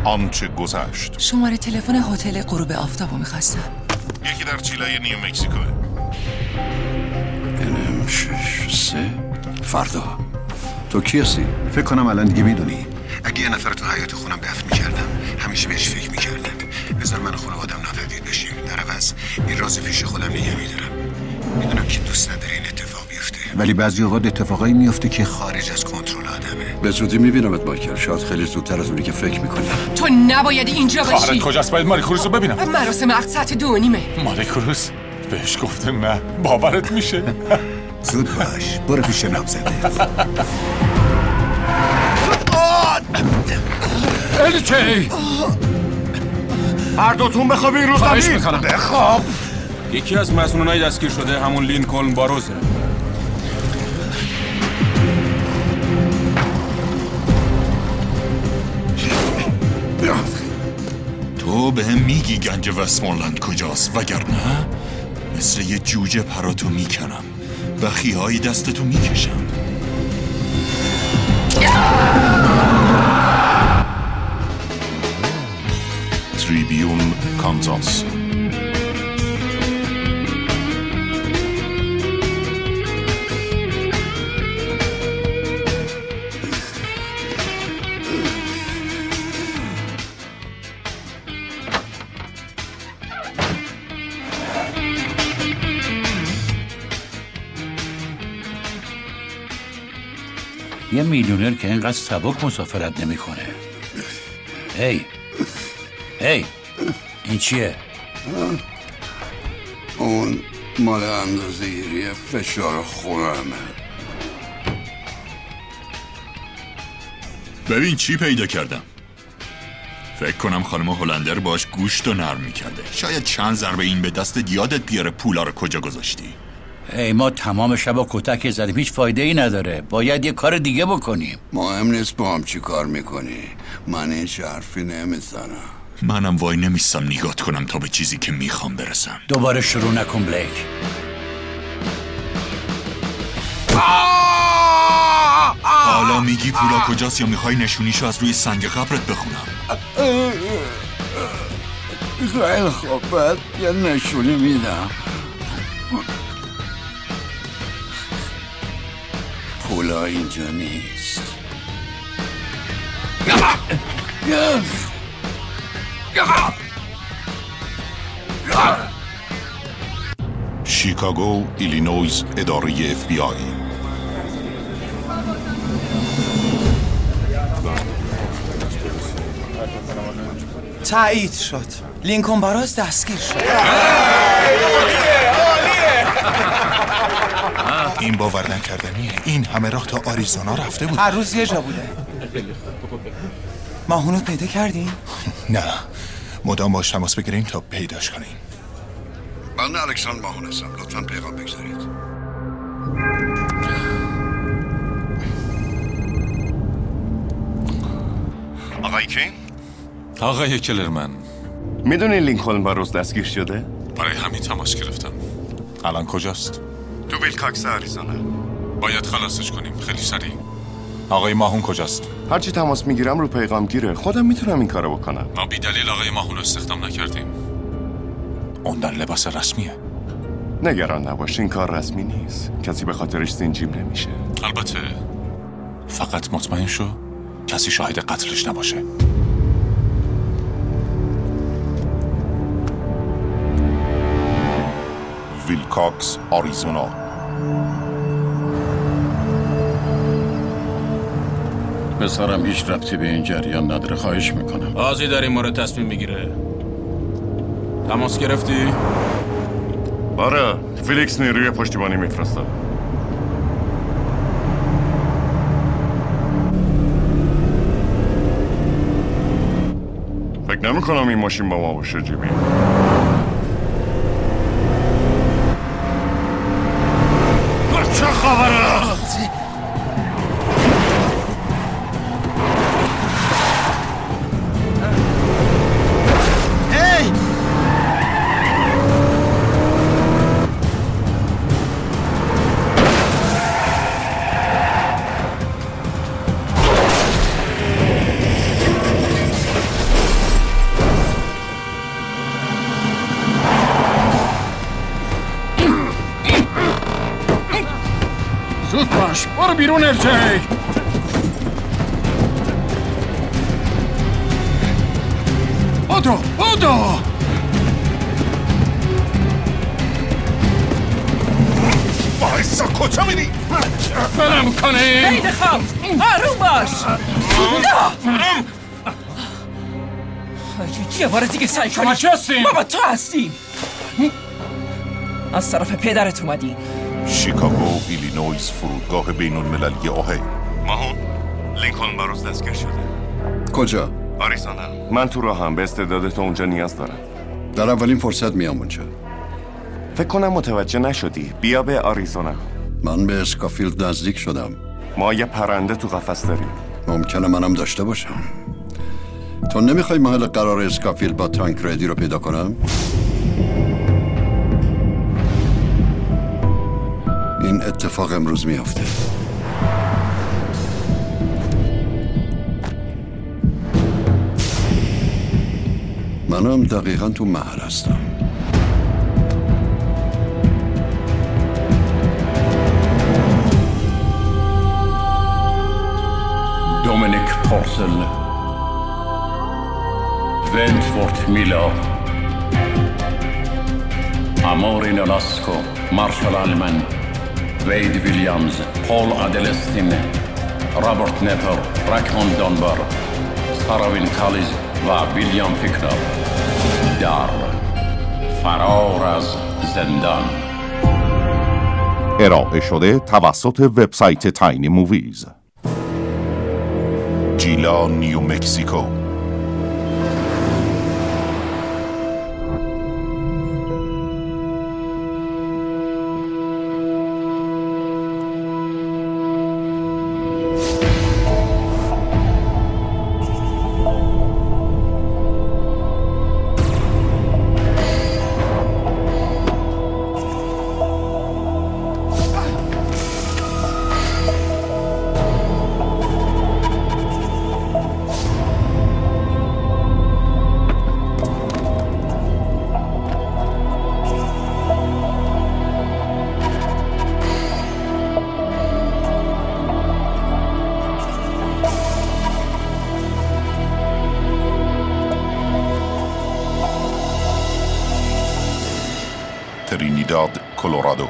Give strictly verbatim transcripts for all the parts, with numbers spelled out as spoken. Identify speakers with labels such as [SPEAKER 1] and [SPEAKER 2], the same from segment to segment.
[SPEAKER 1] آنچه گذشت.
[SPEAKER 2] شماره تلفن هتل غروب آفتابو می‌خواستم.
[SPEAKER 1] یکی در چیلای نیو مکزیکو.
[SPEAKER 3] ام شش سه فردا. تو کی هستی؟ فکر کنم الان دیگه میدونی. اگه یه نفر تو حیاط خونم دفن می‌کردم همیشه بهش فکر می‌کردم. بذار من خونه آدم ناپدید بشیم. در عوض این راز پیش خودم نگه می‌دارم. میدونم که دوست نداری این اتفاق بیفته، ولی بعضی اوقات اتفاقایی میفته که خارج از کنترل آدمه. به زودی میبینمت مایکل، شاید خیلی زودتر از اونی که فکر میکنی.
[SPEAKER 2] تو نباید اینجا باشی.
[SPEAKER 4] خواهرت کجاست؟ باید ماری کروز رو ببینم.
[SPEAKER 2] مراسم عقد ساعت دو و نیمه.
[SPEAKER 4] ماری کروز بهش گفته نه، باورت میشه؟
[SPEAKER 3] زود باش، برو پیش نامزده.
[SPEAKER 4] الیکی
[SPEAKER 5] هر دوتون بخوابین رو
[SPEAKER 4] خواهش
[SPEAKER 5] زمین.
[SPEAKER 4] میکنم
[SPEAKER 5] بخواب.
[SPEAKER 6] یکی از مسئولانای دستگیر شده همون لینکلن باروزه.
[SPEAKER 7] تو به هم میگی گنج وستمونلند کجاست، وگرنه مثل یه جوجه پراتو میکنم و خیهای دستتو میکشم.
[SPEAKER 1] تریبیون کانزاس.
[SPEAKER 8] یه میلیونر که اینقدر سبک مسافرت نمیکنه. هی هی این چیه؟
[SPEAKER 3] اون مال اندازه‌گیری فشار خونمه.
[SPEAKER 7] ببین چی پیدا کردم. فکر کنم خانم هلندر باش گوشت و نرم میکرده. شاید چند ضربه این به دستت یادت بیاره پولا رو کجا گذاشتی.
[SPEAKER 8] ای ما تمام شب و کتک زدیم، هیچ فایده ای نداره. باید یه کار دیگه بکنیم.
[SPEAKER 3] مهم نیست با هم چی کار میکنی، من هیچ حرفی نمیزنم.
[SPEAKER 7] منم وای نمیستم نگات کنم تا به چیزی که میخوام برسم.
[SPEAKER 8] دوباره شروع نکن بلیک.
[SPEAKER 7] حالا میگی پولا کجاست یا میخوای نشونیشو از روی سنگ قبرت بخونم؟
[SPEAKER 3] خیلی خوب، باید یه نشونی میدم. پولا اینجا نیست.
[SPEAKER 1] شیکاگو، ایلینویز، اداره اف بی آی.
[SPEAKER 9] تایید شد. لینکلن باروز دستگیر شد.
[SPEAKER 1] این باور نکردنیه. این همه راه تا آریزونا رفته بود.
[SPEAKER 9] هر روز یه جا بوده. ماهونو پیدا کردین؟
[SPEAKER 1] نه، مدام باش تماس بگیرین تا پیداش کنین.
[SPEAKER 3] من الکساندر ماهون هستم، لطفاً پیغام بگذارید.
[SPEAKER 5] آقای کین؟
[SPEAKER 4] آقای کلرمن،
[SPEAKER 5] میدونی لینکلن باروز دستگیر شده؟
[SPEAKER 4] برای همین تماس گرفتم. الان کجاست؟
[SPEAKER 5] تو ویلکاکس آریزونا.
[SPEAKER 4] باید خلاصش کنیم خیلی سریع. آقای ماهون کجاست؟
[SPEAKER 5] هرچی تماس میگیرم رو پیغام گیره. خودم میتونم این کارو بکنم.
[SPEAKER 4] ما بی دلیل آقای ماهون رو استخدام نکردیم. اون در لباس رسمیه.
[SPEAKER 5] نگران نباش، این کار رسمی نیست. کسی به خاطرش زنجیر نمیشه.
[SPEAKER 4] البته فقط مطمئن شو کسی شاهد قتلش نباشه.
[SPEAKER 1] ویلکاکس، آریزونا.
[SPEAKER 3] پسرم هیچ ربطی به این جریان نداره، خواهش میکنم.
[SPEAKER 6] بازی داریم مورد تصمیم میگیره. تماس گرفتی؟
[SPEAKER 5] آره، فیلیکس نیروی پشتیبانی میفرسته. فکر نمی کنم این ماشین با ما باشه جیمی. چه خبره؟
[SPEAKER 6] باش. برو بیرون ارجعی. بودو بودو.
[SPEAKER 5] بایستا کجا میری؟
[SPEAKER 6] بلم کنی.
[SPEAKER 2] خیلی خواب آروم باش. یه بار دیگه سعی کنی.
[SPEAKER 6] شما چه هستیم؟
[SPEAKER 2] بابا تو هستیم. از طرف پدرت اومدیم.
[SPEAKER 5] شیکاگو ایلینویز فرودگاه بین المللی اوهیو. ماهون لینکلن باروز دستگیر شده.
[SPEAKER 3] کجا؟
[SPEAKER 5] آریزونا. من تو راهم. به استعداد تو اونجا نیاز دارم.
[SPEAKER 3] در اولین فرصت میام اونجا.
[SPEAKER 5] فکر کنم متوجه نشدی. بیا به آریزونا.
[SPEAKER 3] من به اسکافیلد نزدیک شدم.
[SPEAKER 5] ما یه پرنده تو قفس داریم.
[SPEAKER 3] ممکنه منم داشته باشم. تو نمیخوای محل قرار اسکافیلد با تانکردی رو پیدا کنم؟ این اتفاق امروز میافته. منم دقیقا تو محل هستم.
[SPEAKER 8] دومینیک پورسل، ونتفورت میلا، اموری نولاسکو، مارشال آلمن، وید ویلیامز، پول آدلستین، رابرت نپر، راکمون دونبار، ساراوین کالیز و ویلیام فیکنر در فرار از زندان.
[SPEAKER 10] ارائه شده توسط وبسایت تاینی موویز.
[SPEAKER 5] جیلا، نیو مکزیکو. ترینیداد، کلرادو.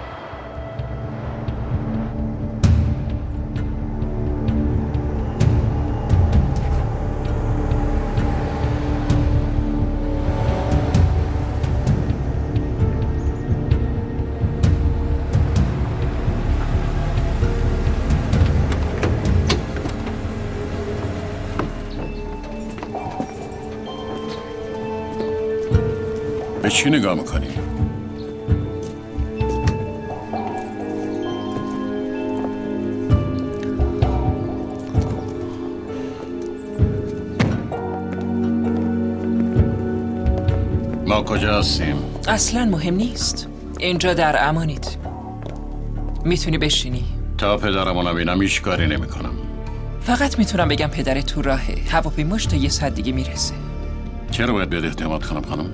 [SPEAKER 8] به چی نگاه میکنی؟ ما کجا هستیم؟
[SPEAKER 2] اصلا مهم نیست. اینجا در امانید. میتونی بشینی.
[SPEAKER 8] تا پدرمو نبینم هیچ کاری نمیکنم.
[SPEAKER 2] فقط میتونم بگم پدرت تو راهه. هواپیماش تا یه ساعت دیگه میرسه.
[SPEAKER 8] چرا باید بهت اعتماد کنم خانم؟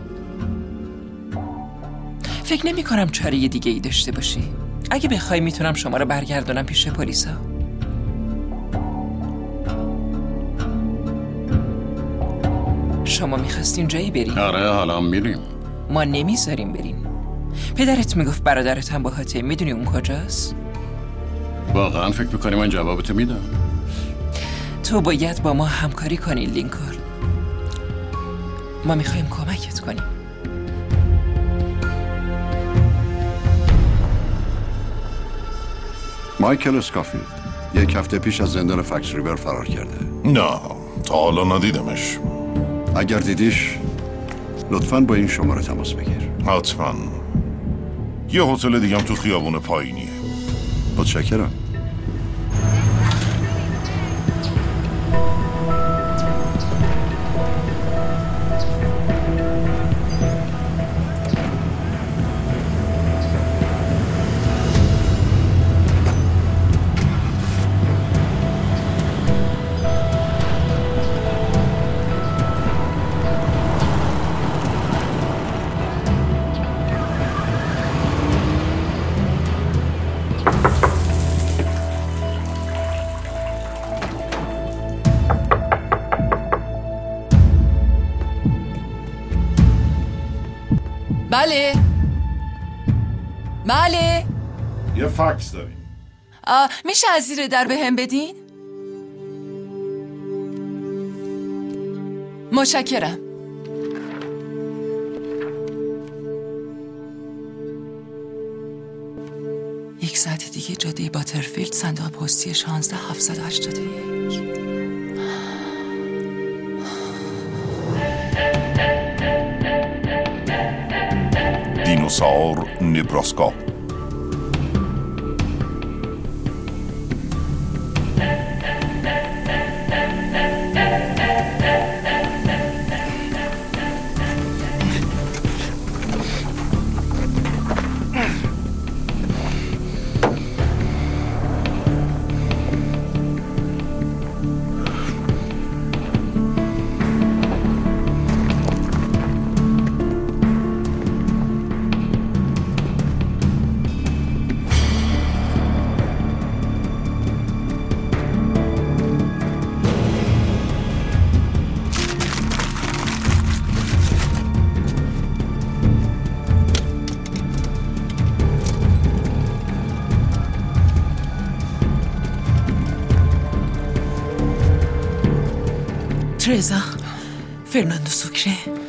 [SPEAKER 2] فکر نمی کنم چاره دیگه ای داشته باشی. اگه بخوای میتونم شما رو برگردونم پیش پلیسا. شما میخواستین جایی بریم؟
[SPEAKER 8] آره حالا میریم.
[SPEAKER 2] ما نمیذاریم بریم. پدرت میگفت برادرت هم باهاته. میدونی اون کجاست؟
[SPEAKER 8] واقعا فکر میکنی من جوابتو میدم؟
[SPEAKER 2] تو باید با ما همکاری کنی لینکلن. ما میخوایم کمکت کنیم.
[SPEAKER 3] مایکل اسکافیلد یک هفته پیش از زندان فکس ریور فرار کرده.
[SPEAKER 5] نه، تا حالا ندیدمش.
[SPEAKER 3] اگر دیدیش لطفاً با این شماره تماس بگیر.
[SPEAKER 5] حتما. یه هتل دیگم تو خیابون پایینیه.
[SPEAKER 3] متشکرم.
[SPEAKER 11] بله بله
[SPEAKER 5] یه فکس داریم.
[SPEAKER 11] میشه از زیر در به هم بدین؟ متشکرم. یک ساعت دیگه جاده باترفیلد، صندوق پستی شانزده هفتصد و هشتاد و یک.
[SPEAKER 5] دینوسار نبراسکا.
[SPEAKER 11] ترزا، فرناندو سوکره.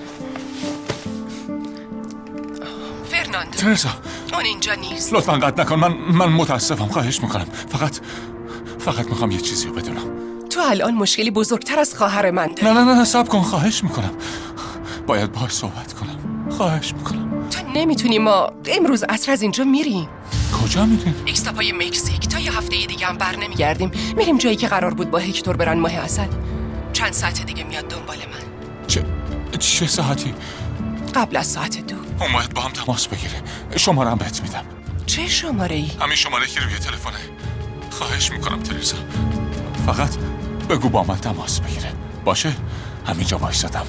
[SPEAKER 11] فرناندو
[SPEAKER 4] ترزا،
[SPEAKER 11] اون اینجا نیست.
[SPEAKER 4] لطفاً قطع نکن. من من متاسفم. خواهش میکنم. فقط فقط میخوام یه چیزی رو بدونم.
[SPEAKER 11] تو الان مشکلی بزرگتر از خواهر من داری.
[SPEAKER 4] نه نه نه صبر کن. خواهش میکنم. باید باهاش صحبت کنم. خواهش میکنم.
[SPEAKER 11] تو نمیتونی. ما امروز عصر از اینجا میریم.
[SPEAKER 4] کجا میریم؟
[SPEAKER 11] ایکستاپای مکزیک. تا یه هفته دیگه هم بر نمیگردیم. میریم جایی که قرار بود با هکتور برن ماه عسل. چند ساعت دیگه میاد دنبال من.
[SPEAKER 4] چه چه ساعتی؟
[SPEAKER 11] قبل از ساعت دو.
[SPEAKER 4] اون باید با هم تماس بگیره. شماره هم بهت میدم.
[SPEAKER 11] چه شماره ای؟
[SPEAKER 4] همین شماره که روی تلفنه. خواهش میکنم تریزا، فقط بگو با من تماس بگیره. باشه؟ همینجا وایسادم.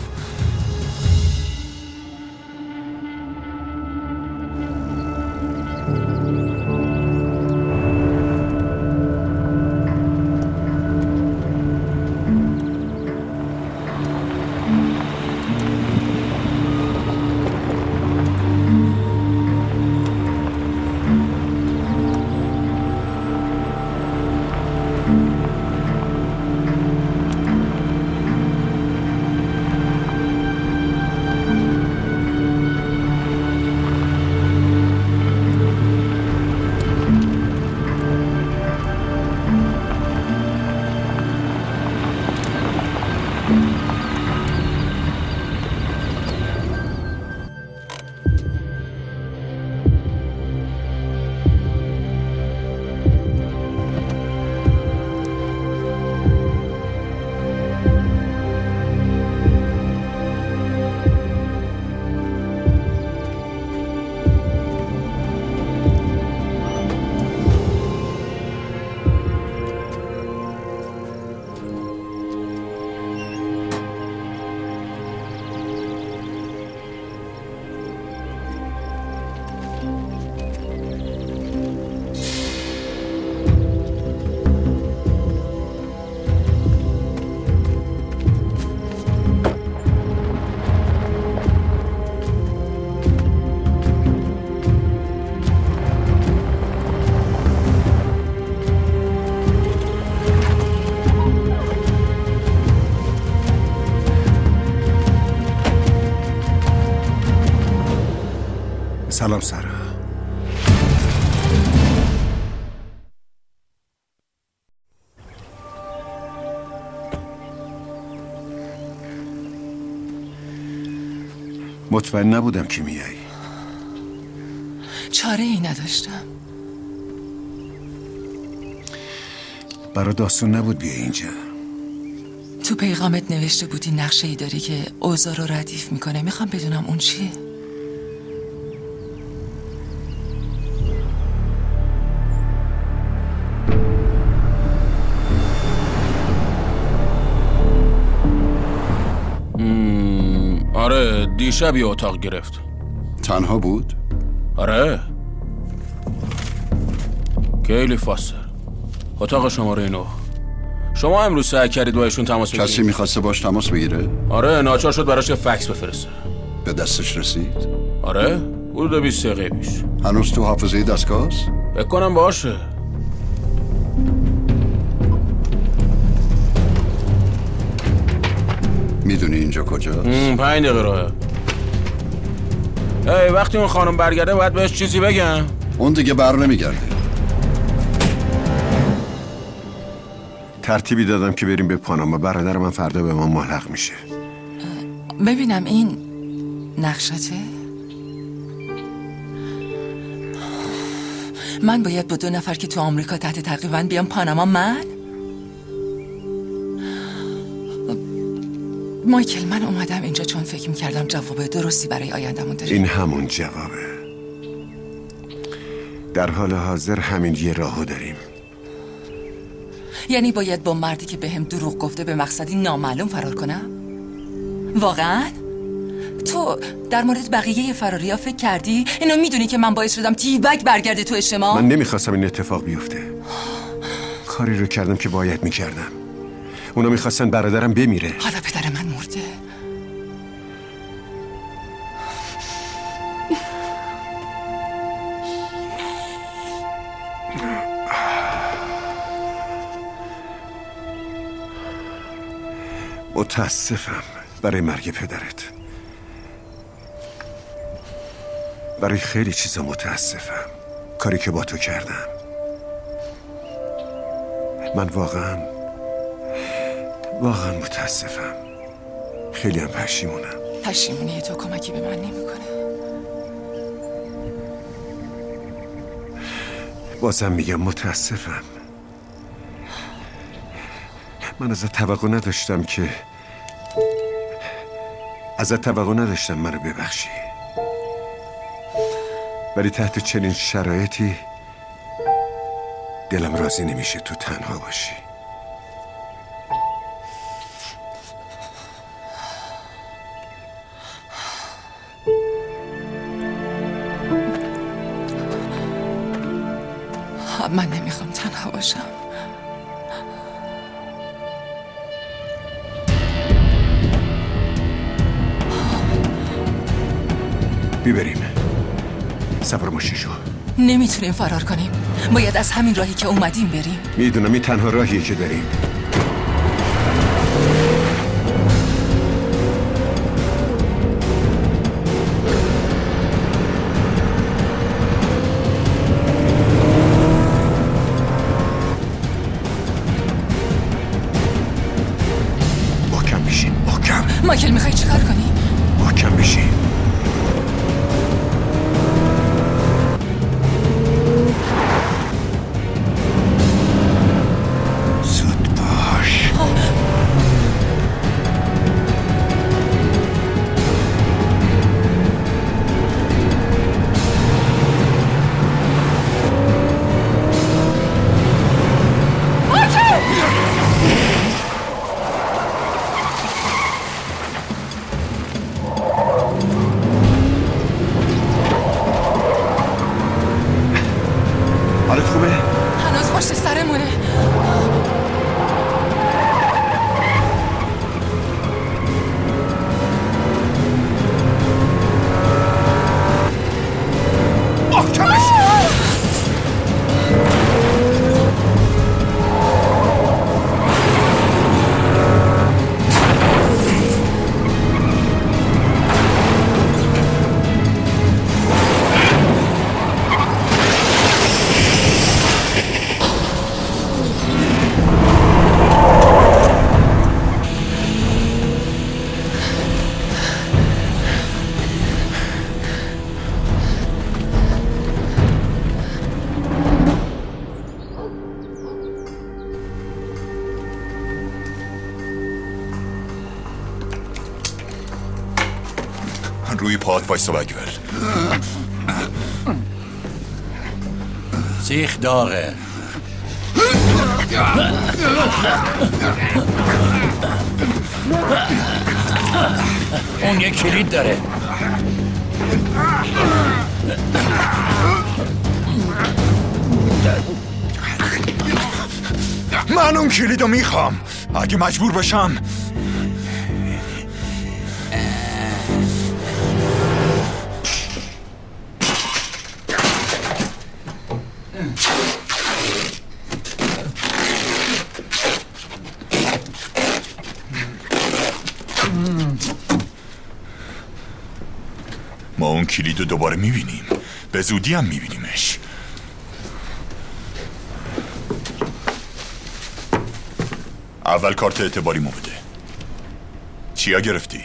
[SPEAKER 3] سلام سارا. مطمئن نبودم که میای.
[SPEAKER 11] چاره ای نداشتم.
[SPEAKER 3] برای داستان نبود بیای اینجا.
[SPEAKER 11] تو پیغامت نوشته بودی نقشه ای داری که اوضاع رو ردیف میکنه. میخوام بدونم اون چیه؟
[SPEAKER 6] آره دیشب یه اتاق گرفت.
[SPEAKER 3] تنها بود؟
[SPEAKER 6] آره. کیلی فاستر، اتاق شماره نه. شما امروز سعی کردید با ایشون تماس بگیرید؟
[SPEAKER 3] کسی میخواسته باش تماس بگیره؟
[SPEAKER 6] آره ناچار شد براش فکس بفرسته.
[SPEAKER 3] به دستش رسید؟
[SPEAKER 6] آره حدود بیست دقیقه پیش.
[SPEAKER 3] هنوز تو حافظه دستگاه است؟
[SPEAKER 6] فکر کنم باشه.
[SPEAKER 3] میدونی اینجا کجاست؟
[SPEAKER 6] پنج دقیقه راهه. ای وقتی اون خانم برگرده باید بهش چیزی بگم.
[SPEAKER 3] اون دیگه بر نمیگرده. ترتیبی دادم که بریم به پاناما. برادر من فردا به ما ملحق میشه.
[SPEAKER 12] ببینم این نقشته؟ من باید با دو نفر که تو آمریکا تحت تعقیبن بیام پاناما؟ من؟ مایکل من اومدم اینجا چون فکر میکردم جواب درستی برای آیندمون داری.
[SPEAKER 3] این همون جوابه. در حال حاضر همین یه راهو داریم.
[SPEAKER 12] یعنی باید با مردی که بهم دروغ گفته به مقصدی نامعلوم فرار کنم؟ واقعا؟ تو در مورد بقیه فراریا فکر کردی؟ اینو میدونی که من باعث شدم تیبک برگرده تو اجتماع؟
[SPEAKER 3] من نمیخواستم این اتفاق بیفته. کاری رو کردم که باید میکردم. اونا میخواستن برادرم بمیره.
[SPEAKER 12] حالا پدر من مرده.
[SPEAKER 3] متاسفم برای مرگ پدرت. برای خیلی چیزا متاسفم. کاری که با تو کردم. من واقعا واقعا متاسفم. خیلی هم پشیمونم.
[SPEAKER 12] پشیمونی تو کمکی به من نمیکنه.
[SPEAKER 3] بازم میگم متاسفم. من ازت توقع نداشتم که ازت توقع نداشتم منو ببخشی. ولی تحت چنین شرایطی دلم راضی نمیشه تو تنها باشی.
[SPEAKER 12] من نمیخوام تنها باشم.
[SPEAKER 3] بیبریم. سوار ماشین شو.
[SPEAKER 12] نمیتونیم فرار کنیم. باید از همین راهی که اومدیم بریم.
[SPEAKER 3] میدونم این تنها راهیه که داریم. محکم بشین. محکم.
[SPEAKER 12] مایکل میخوای چیکار کنی؟
[SPEAKER 3] محکم بشین.
[SPEAKER 5] روی پاهات وایسا بگول.
[SPEAKER 8] سیخ داغه. اون یک کلید داره.
[SPEAKER 1] من اون کلیدو میخوام. اگه مجبور بشم.
[SPEAKER 7] ما اون کلید رو دوباره میبینیم، به زودی هم میبینیمش. اول کارت اعتباری مو بده. چیا گرفتی؟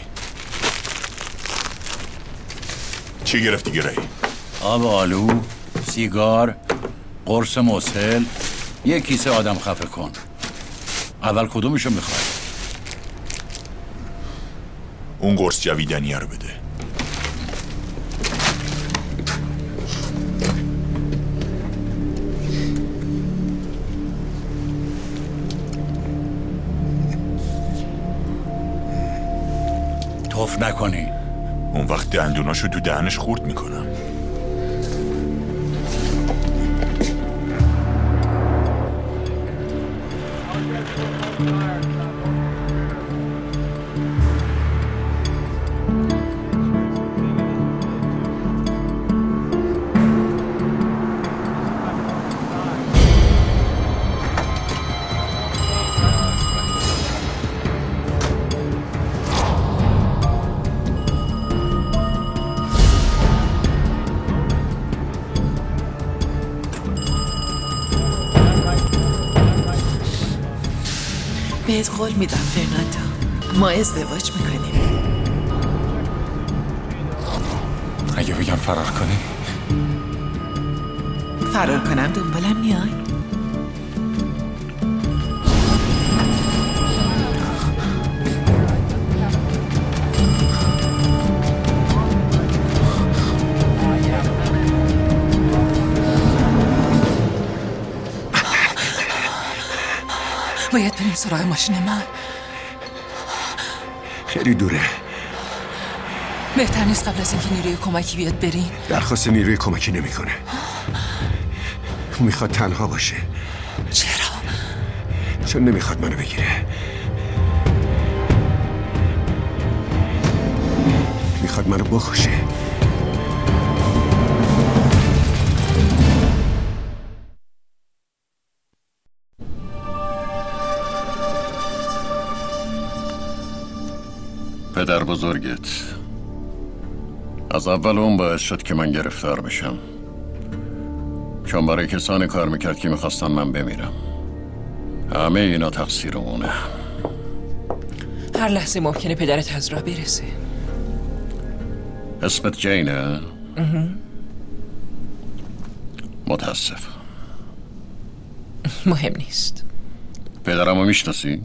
[SPEAKER 7] چی گرفتی گری؟
[SPEAKER 8] آب آلو، سیگار، قرص مسهل، یک کیسه آدم خفه کن. اول کدومشو میخوای؟
[SPEAKER 7] اون قرص جویدنیه رو بده.
[SPEAKER 8] توف نکنی.
[SPEAKER 7] اون وقت دندوناشو تو دهنش خورد میکنم.
[SPEAKER 13] بهت قول میدم فرناندو، ما ازدواج میکنیم.
[SPEAKER 4] اگه بگم فرار کنی؟
[SPEAKER 13] فرار کنم دنبالم میای؟
[SPEAKER 12] باید بریم سراغ ماشین من.
[SPEAKER 3] خیلی دوره.
[SPEAKER 12] بهتر نیست قبل از اینکه نیروی کمکی بیاد بریم؟
[SPEAKER 3] درخواست نیروی کمکی نمیکنه. اون میخواد تنها باشه.
[SPEAKER 12] چرا؟
[SPEAKER 3] چون نمیخواد منو بگیره. میخواد منو بکشه. پدر بزرگت از اول اون باعث شد که من گرفتار بشم، چون برای کسانی کار میکرد که میخواستن من بمیرم. همه اینا تقصیر اونه.
[SPEAKER 2] هر لحظه ممکنه پدرت از راه برسه.
[SPEAKER 3] اسمت جینه؟ متاسف.
[SPEAKER 2] مهم نیست.
[SPEAKER 3] پدرمو میشناسی؟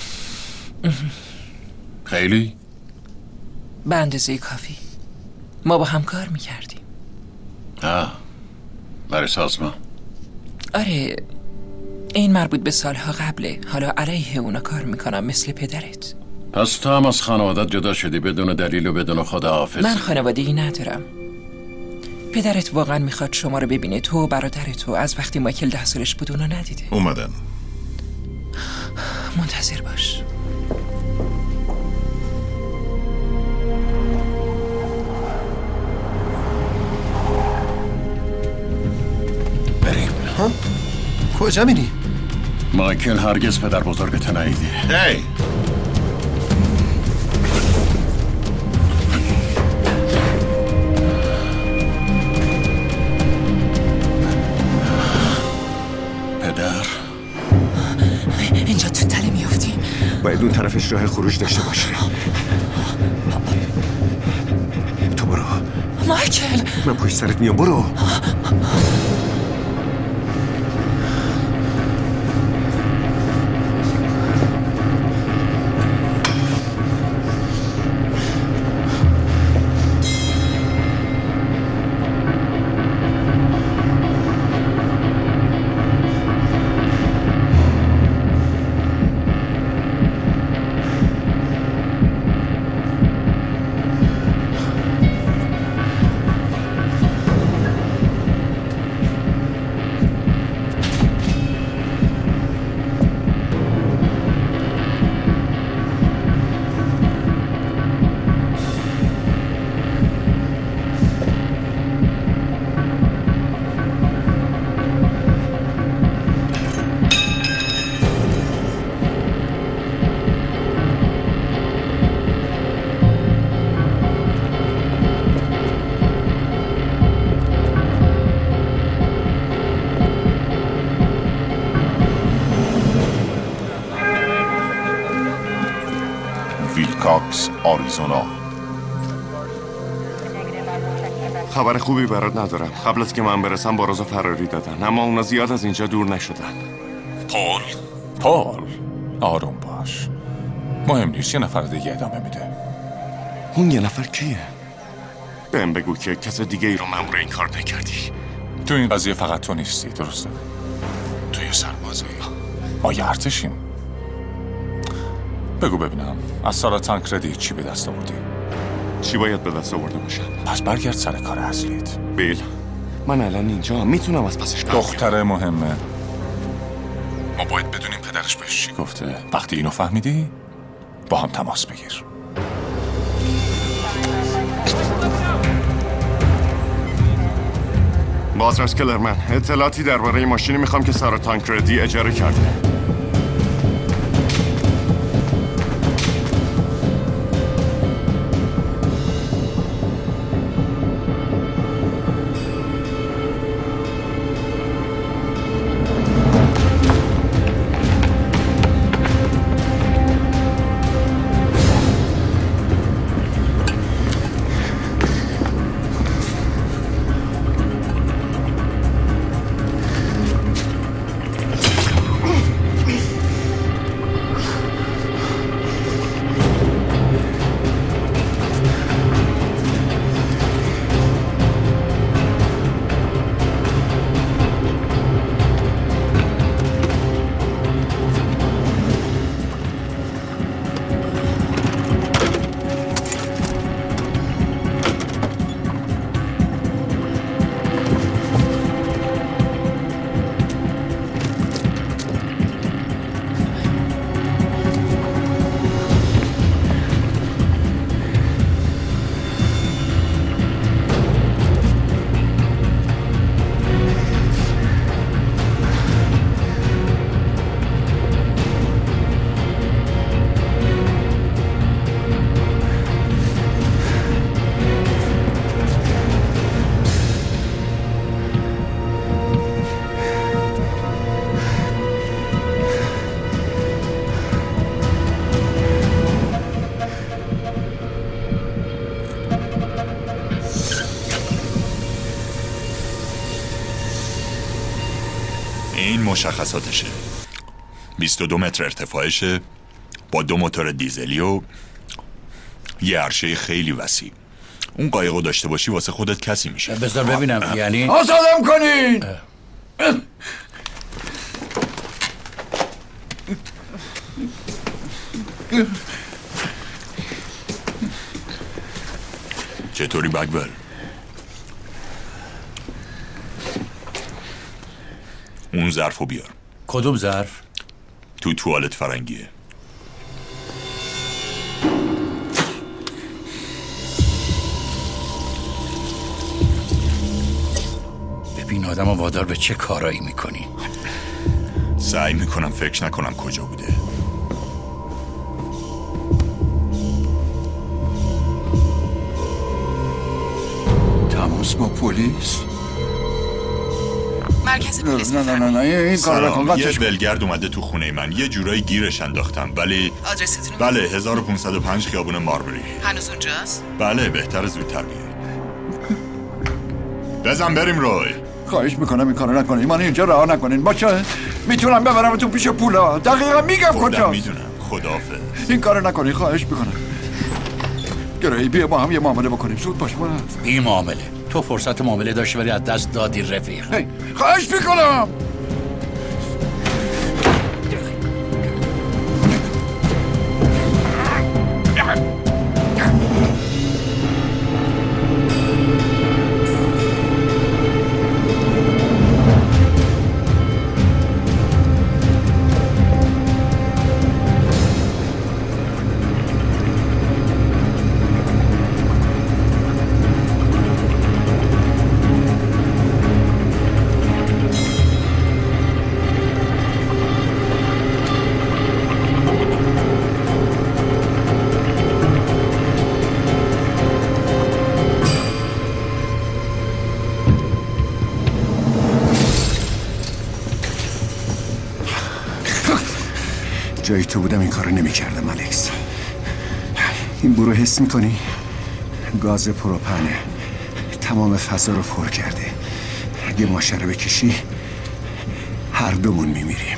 [SPEAKER 3] خیلی؟
[SPEAKER 2] به اندازه کافی. ما با هم کار میکردیم.
[SPEAKER 3] آه، برای سازمان؟
[SPEAKER 2] آره، این مربوط به سالها قبله. حالا علیه اونا کار میکنم مثل پدرت.
[SPEAKER 3] پس تو هم از خانوادت جدا شدی بدون دلیل و بدون خداحافظی؟
[SPEAKER 2] من خانوادگی ندارم. پدرت واقعا میخواد شما رو ببینه. تو و برادرتو از وقتی مایکل ده سالش بود اونو ندیده.
[SPEAKER 5] اومدن.
[SPEAKER 2] منتظر باش.
[SPEAKER 3] بریم.
[SPEAKER 1] ها؟ کجا میری؟
[SPEAKER 3] مایکل هرگز پدر بزرگت ندیدی.
[SPEAKER 5] هی
[SPEAKER 3] پدر
[SPEAKER 12] اینجا تو تله میافتیم.
[SPEAKER 3] باید اون طرفش راه خروج داشته باشه. تو برو.
[SPEAKER 12] مایکل
[SPEAKER 3] من پشت سرت میام. برو.
[SPEAKER 10] ویلکاکس، آریزونا.
[SPEAKER 14] خبر خوبی برات ندارم. قبل از که من برسم بارزو فراری دادن، اما اونا زیاد از اینجا دور نشدن.
[SPEAKER 4] پول پول آروم باش، مهم نیست، یه نفر دیگه ادامه میده.
[SPEAKER 14] اون یه نفر کیه؟ بهم بگو که کس دیگه ای رو مأمور این کار نکردی.
[SPEAKER 4] تو این قضیه فقط تو نیستی، درسته؟ تو یه سربازی، ما یه ارتشیم. بگو ببینم از سارا تانکردی چی به دست آوردی؟
[SPEAKER 14] چی باید به دست آورده باشم؟
[SPEAKER 4] پس برگرد سر کار اصلیت.
[SPEAKER 14] بیل، من الان اینجا میتونم از پسش برگردم.
[SPEAKER 4] دختر مهمه، ما باید بدونیم پدرش بهش چی گفته. وقتی اینو فهمیدی با هم تماس بگیر.
[SPEAKER 14] بازرس کلرمن، اطلاعاتی درباره ماشینی میخوام که سارا تانکردی اجاره کرده.
[SPEAKER 7] این مشخصاتشه. بیست و دو متر ارتفاعشه، با دو موتور دیزلی و یه عرشه خیلی وسیع. اون قایقو داشته باشی واسه خودت کسی میشه.
[SPEAKER 8] بذار ببینم. یعنی
[SPEAKER 15] آزادم کنین.
[SPEAKER 7] چطوری بگبل؟ اون ظرفو بیار.
[SPEAKER 8] کدوم ظرف؟
[SPEAKER 7] تو توالت فرنگیه.
[SPEAKER 8] ببین آدم و وادار به چه کارایی میکنی؟
[SPEAKER 7] سعی میکنم فکر نکنم کجا بوده.
[SPEAKER 15] تماس با پلیس؟
[SPEAKER 13] مرکز پلیس.
[SPEAKER 15] نه نه نه نه این کار نکن.
[SPEAKER 7] یه ولگرد اومده تو خونه من، یه جورایی گیرش انداختم. ولی
[SPEAKER 13] آدرستون؟
[SPEAKER 7] بله هزار و پانصد و پنج خیابون ماربری.
[SPEAKER 13] هنوز اونجاست؟
[SPEAKER 7] بله بهتر زودتر بیایید. بزن بریم روی.
[SPEAKER 15] خواهش میکنم این کارو نکنین، من اینجا رها نکنین. باشه میتونم ببرم تو پیش پولا. دقیقا میگم کجا.
[SPEAKER 7] میدونم. خداحافظ.
[SPEAKER 15] این کارو نکنین خواهش میکنم. گرایی بیا با هم یه معامله بکنیم. زود باش ما.
[SPEAKER 8] بی معامله. تو فرصت معامله داشتی ولی از دست دادی رفیق.
[SPEAKER 15] هی خواهش میکنم. جایی تو بودم این کارو نمی کردم الکس.
[SPEAKER 3] این برو حس میکنی؟ گاز پروپانه تمام فضا رو پر کرده. اگه ماشه رو بکشی هر دومون میمیریم.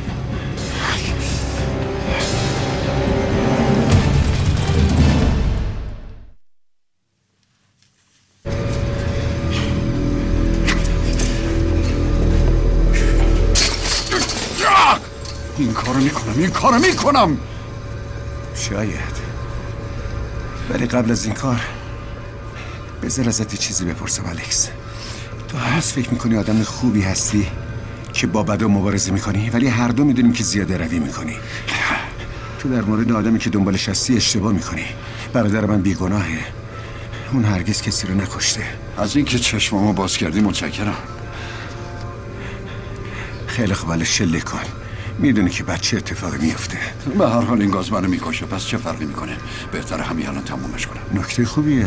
[SPEAKER 15] این کارو میکنم این کارو میکنم
[SPEAKER 3] شاید، ولی قبل از این کار بذار ازت یه چیزی بپرسم الکس. تو هنوز فکر میکنی آدم خوبی هستی که با بدا مبارزه میکنی، ولی هر دو میدونیم که زیاده روی میکنی. تو در مورد آدمی که دنبالش هستی اشتباه میکنی. برادر من بیگناهه، اون هرگز کسی رو نکشته.
[SPEAKER 15] از اینکه چشمامو باز کردی متشکرم.
[SPEAKER 3] خیلی خوب، ولی شله کن. میدونی که بچه اتفاقی میفته.
[SPEAKER 15] به هر حال این گاز منو میکشه، پس چه فرقی میکنه؟ بهتره همین الان تمومش کنم.
[SPEAKER 3] نکته خوبیه.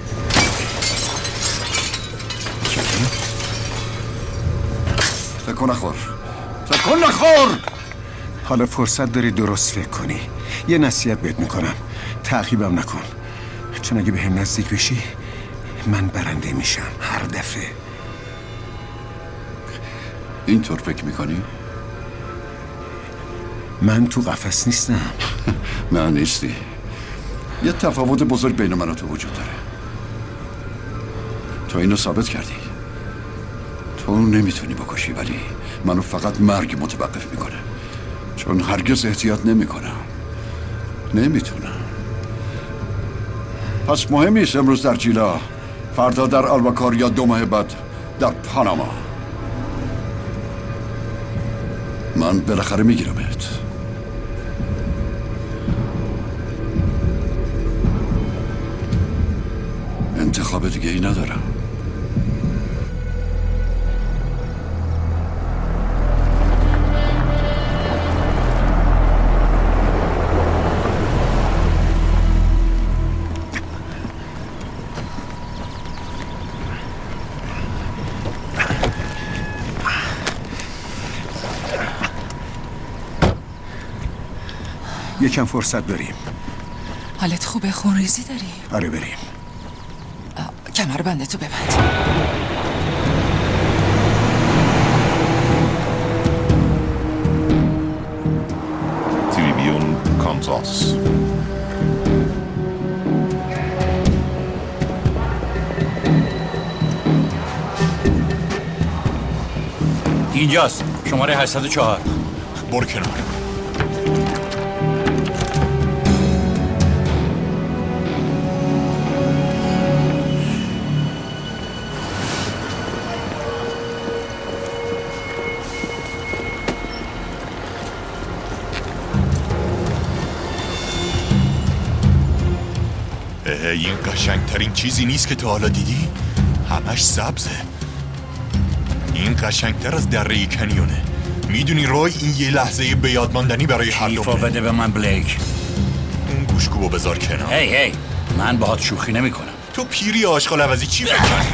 [SPEAKER 15] تکون نخور تکون نخور.
[SPEAKER 3] حالا فرصت داری درست فکر کنی. یه نصیحت بهت میکنم، تعقیبم نکن، چون اگه به هم نزدیک بشی من برنده میشم هر دفعه.
[SPEAKER 15] اینطور فکر میکنی؟
[SPEAKER 3] من تو قفس نیستم.
[SPEAKER 15] نه نیستی. یه تفاوت بزرگ بین من و تو وجود داره. تو اینو ثابت کردی. تو نمیتونی بکشی، ولی منو فقط مرگ متوقف میکنه، چون هرگز احتیاط نمیکنم. نمیتونم. پس مهم نیست امروز در جیلا، فردا در آلباکار یا دو ماه بعد در پاناما. من بالاخره میگیرمت. انتخاب دیگه ای ندارم.
[SPEAKER 3] یکم فرصت داریم.
[SPEAKER 12] حالت خوبه؟ خون ریزی داری؟
[SPEAKER 3] آره بریم.
[SPEAKER 12] کمر بنده تو ببند.
[SPEAKER 5] تریبیون کانزاس.
[SPEAKER 8] اینجاست، شماره هشتصد و چهار.
[SPEAKER 7] برو کنار. این قشنگترین چیزی نیست که تا حالا دیدی؟ همش سبزه. این قشنگتر از دره کنیونه. میدونی روی این یه لحظه به یاد ماندنی برای هر دومه.
[SPEAKER 8] کیفو بده به من بلیک.
[SPEAKER 7] اون گوشکوبو بذار کنار.
[SPEAKER 8] هی هی من باهات شوخی نمی کنم.
[SPEAKER 7] تو پیری آشغال عوضی چی فکر کنی؟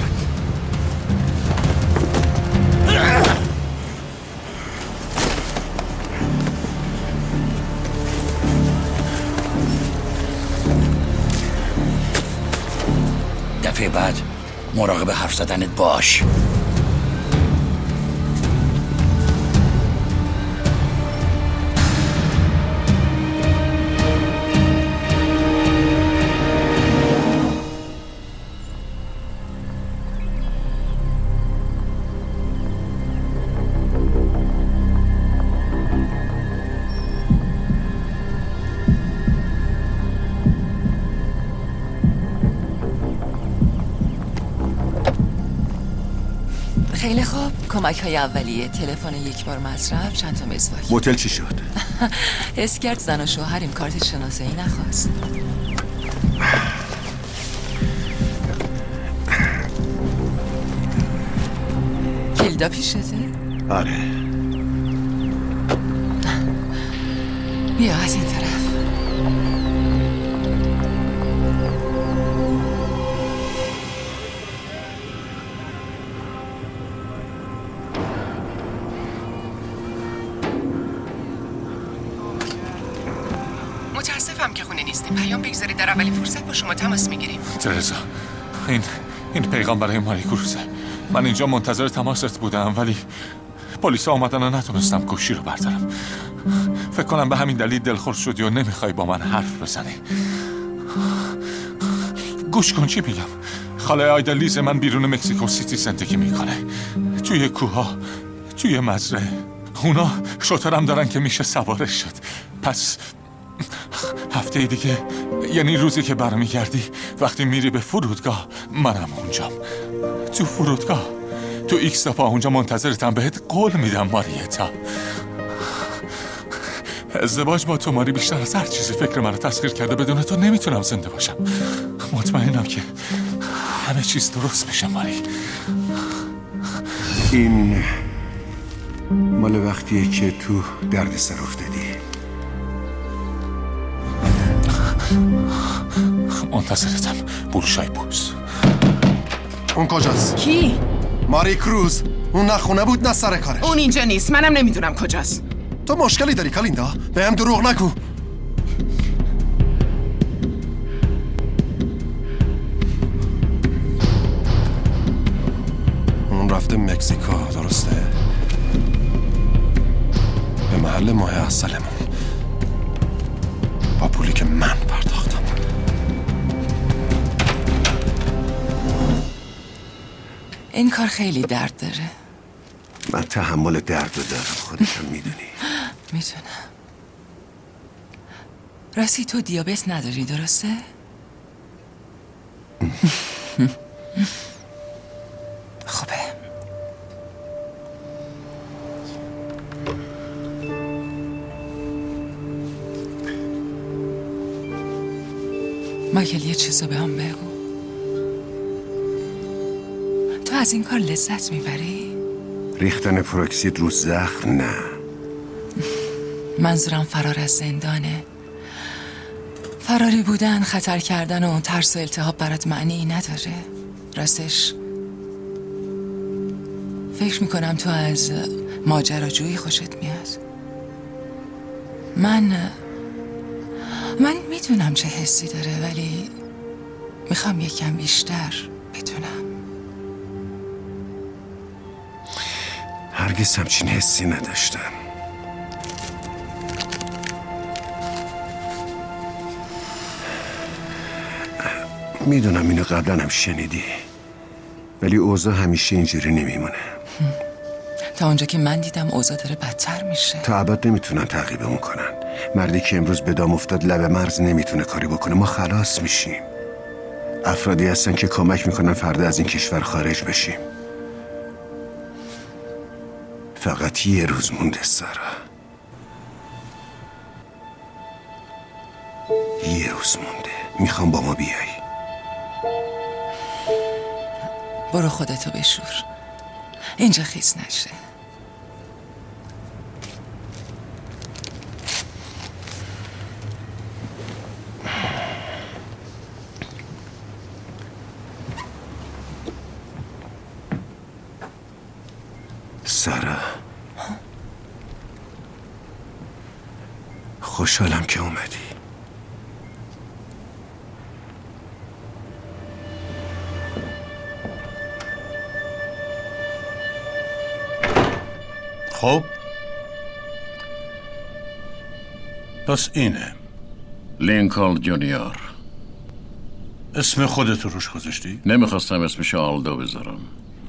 [SPEAKER 8] دفعه بعد مراقب حرف زدنت باش.
[SPEAKER 12] خیلی خوب. کمک های اولیه، تلفن یک بار مصرف، چند تا مسواک.
[SPEAKER 3] موتل چی شد؟
[SPEAKER 12] حس کرد زن و شوهریم، کارت شناسایی نخواست. کلیدا پیشته؟
[SPEAKER 3] آره.
[SPEAKER 12] بیا از این طرف.
[SPEAKER 11] که خونه نیستیم. پیام بگذارید در اولین فرصت با شما تماس میگیریم.
[SPEAKER 4] ترزا، این این پیغام برای ماری کروزه. من اینجا منتظر تماست بودم ولی پلیسا آمدن و نتونستم گوشی رو بردارم. فکر کنم به همین دلیل دلخور شدی و نمیخوای با من حرف بزنی. گوش کن چی میگم. خاله آیدا لیز من بیرون مکزیکو سیتی زندگی میکنه، توی کوها، توی مزرعه. اونا شترم دارن که میشه سوارش شد. پس هفته دیگه، یعنی روزی که برمیگردی، وقتی میری به فرودگاه، منم اونجام. تو فرودگاه، تو ایکس دفعه اونجا منتظرتم. بهت قول میدم ماریتا. ازدواج با تو ماری بیشتر از هر چیزی فکر منو تسخیر کرده. بدون تو نمیتونم زنده باشم. مطمئنم که همه چیز درست میشه ماری.
[SPEAKER 3] این مال وقتیه که تو درد سر افتادی.
[SPEAKER 4] منتظرتم بولشای بوز.
[SPEAKER 9] اون کجاست؟
[SPEAKER 11] کی؟
[SPEAKER 9] ماری کروز. اون نه خونه بود نه سر کارش.
[SPEAKER 11] اون اینجا نیست. منم نمیدونم کجاست.
[SPEAKER 9] تو مشکلی داری کالیندا؟ به هم دروغ نگو. اون رفته مکزیکو، درسته؟ به محل ماه اصلمون با پولی که من پرداختم.
[SPEAKER 12] این کار خیلی درد داره.
[SPEAKER 3] من تحمل درد رو دارم، خودت هم میدونی.
[SPEAKER 12] میدونم. راستی تو دیابت نداری، درسته؟ خوبه. مایکل یه چیزو به هم بگو. تو از این کار لذت میبری؟
[SPEAKER 3] ریختن پروکسید رو زخم نه.
[SPEAKER 12] منظورم فرار از زندانه. فراری بودن، خطر کردن و ترس و التهاب برات معنی نداره. راستش فکر میکنم تو از ماجراجویی خوشت میاد. من من میدونم چه حسی داره ولی میخوام یکم بیشتر بدونم.
[SPEAKER 3] هرگز همچین حسی نداشتم. میدونم اینو قبلا هم شنیدی ولی اوضاع همیشه اینجوری نمیمونه.
[SPEAKER 12] تا اونجا که من دیدم اوضاع داره بدتر میشه.
[SPEAKER 3] تا ابد نمیتونن تعقیبمون کنن. مردی که امروز به دام افتاد لب مرز نمیتونه کاری بکنه. ما خلاص میشیم. افرادی هستن که کمک میکنن فردا از این کشور خارج بشیم. فقط یه روز مونده سارا. یه روز مونده. میخوام با ما بیای.
[SPEAKER 12] برو خودتو بشور. اینجا خیس نشه.
[SPEAKER 3] سارا، خوشحالم که اومدی.
[SPEAKER 8] خب پس اینه لینکلن جونیور. اسم خودت رو روش گذاشتی؟ نمیخواستم اسمش آلدو بذارم.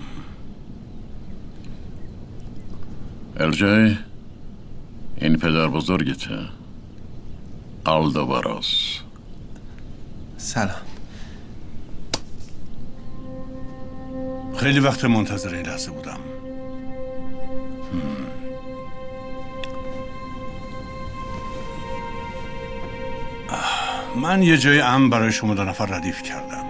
[SPEAKER 8] الجای این پدر بزرگته، آلدو باراس.
[SPEAKER 9] سلام.
[SPEAKER 8] خیلی وقت منتظر این لحظه بودم. من یه جای امن برای شما دو نفر ردیف کردم.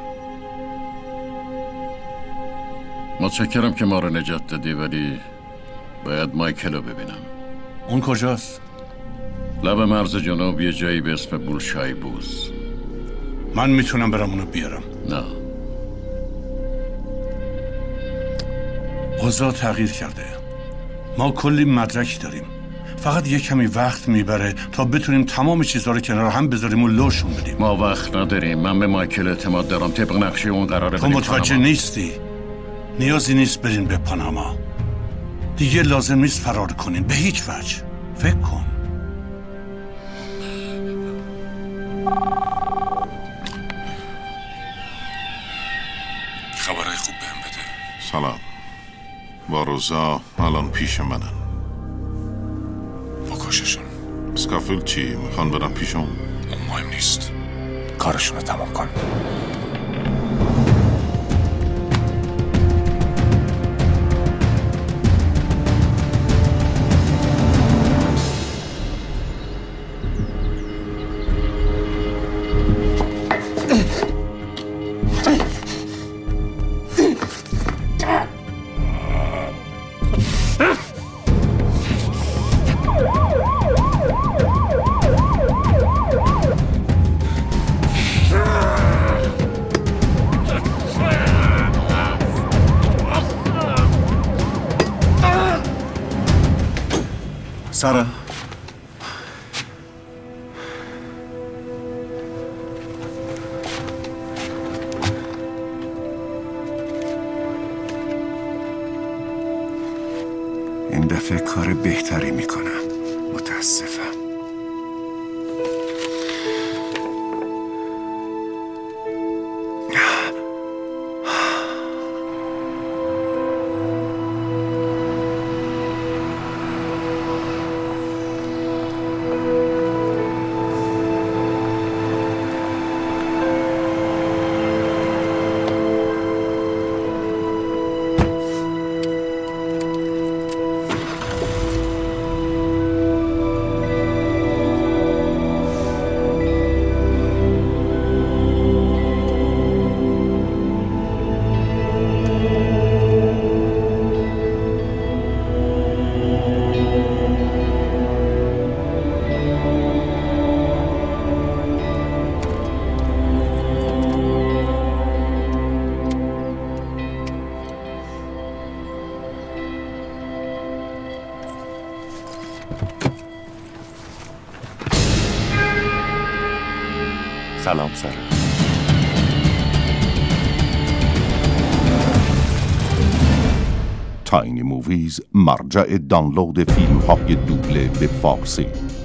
[SPEAKER 8] متشکرم که ما رو نجات دادی ولی باید مایکل رو ببینم. اون کجاست؟ لب مرز جنوب یه جایی به اسم بولشای بوز. من میتونم برم اونو بیارم. نه، اوضاع تغییر کرده. ما کلی مدرک داریم.
[SPEAKER 16] فقط یه کمی وقت میبره تا بتونیم تمام چیزها رو کنار هم بذاریم و لوشون بدیم.
[SPEAKER 8] ما وقت نداریم. من به مایکل اعتماد دارم. طبق نقشه اون قراره
[SPEAKER 16] تو
[SPEAKER 8] بریم
[SPEAKER 16] متوجه
[SPEAKER 8] پاناما.
[SPEAKER 16] نیستی. نیازی نیست برین به پاناما. دیگه لازم نیست فرار کنین به هیچ وجه. فکر کن.
[SPEAKER 4] خبرهای خوب بهم بده.
[SPEAKER 3] سلام. با روزا الان پیش منن.
[SPEAKER 4] بکششون.
[SPEAKER 3] اسکافیلد چی؟ میخوان برم پیشون؟
[SPEAKER 4] اون مهم نیست. کارشون رو تمام کن.
[SPEAKER 3] سارا این دفعه کار بهتری میکنم. متاسفم. سلام سارا.
[SPEAKER 10] تاینی موویز، مرجع دانلود فیلم های دوبله به فارسی.